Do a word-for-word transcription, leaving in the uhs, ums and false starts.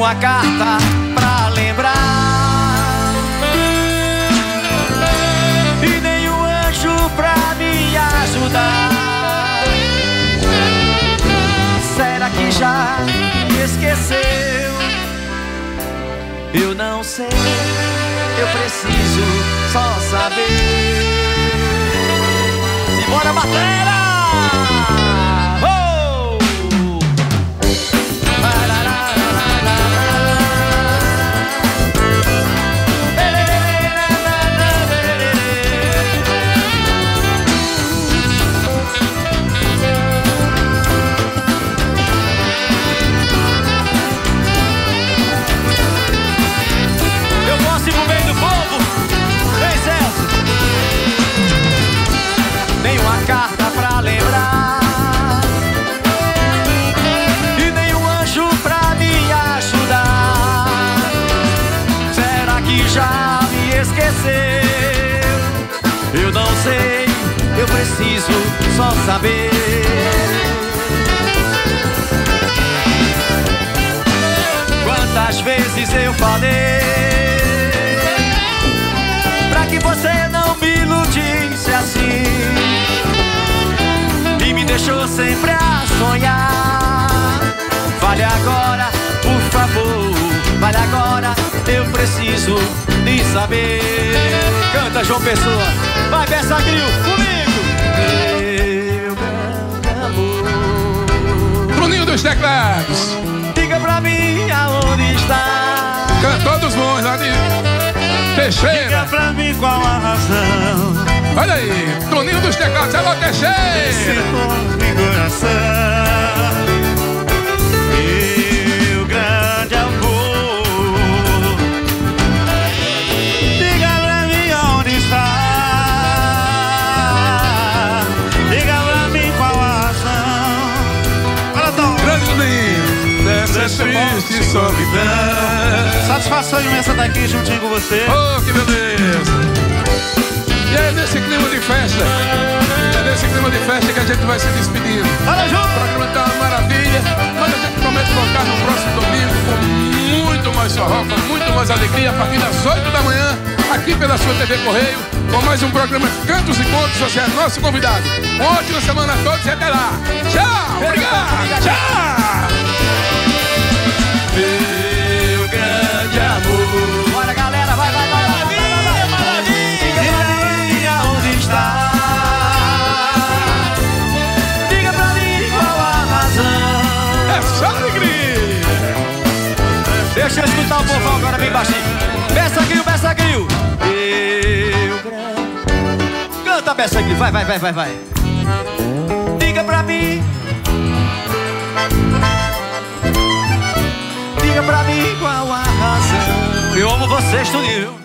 Nenhuma carta pra lembrar e nenhum anjo pra me ajudar. Será que já me esqueceu? Eu não sei, eu preciso só saber. Simbora, batera! Carta pra lembrar e nenhum anjo pra me ajudar. Será que já me esqueceu? Eu não sei, eu preciso só saber. Quantas vezes eu falei pra que você não me iludisse assim e me deixou sempre a sonhar. Fale agora, por favor, fale agora, eu preciso de saber. Canta, João Pessoa, vai, Bessa Gril, comigo. Meu grande amor, Bruninho dos Teclados, diga pra mim aonde está. Cantor dos Bons, lá de Teixeira. Diga pra mim qual a razão. Olha aí, Bruninho dos Teclados, alô Teixeira. Esse meu coração, meu grande amor, diga pra mim onde está. Diga pra mim qual a razão. Olha, Tom. Grande Bruninho, dessa triste solidão. Satisfação imensa estar aqui juntinho com você. Oh, que beleza. E é nesse clima de festa, é nesse clima de festa que a gente vai se despedindo. Olha junto! O programa tá uma maravilha, mas a gente promete voltar no próximo domingo com muito mais forró, com muito mais alegria, a partir das oito da manhã, aqui pela sua T V Correio, com mais um programa Cantos e Contos. Você é nosso convidado. Uma ótima semana a todos e até lá. Tchau! Obrigado! Tchau! Meu grande amor. Bora, galera, vai, vai, vai. Maravilha, maravilha. Onde está? Diga pra mim qual a razão. É só alegria. Deixa eu escutar o povão agora bem baixinho. Bessa Gril, Bessa Gril. Meu grande. Canta, Bessa Gril, vai, vai, vai, vai, vai. Diga pra mim. Diga pra mim qual a razão. Eu amo vocês, Toninho.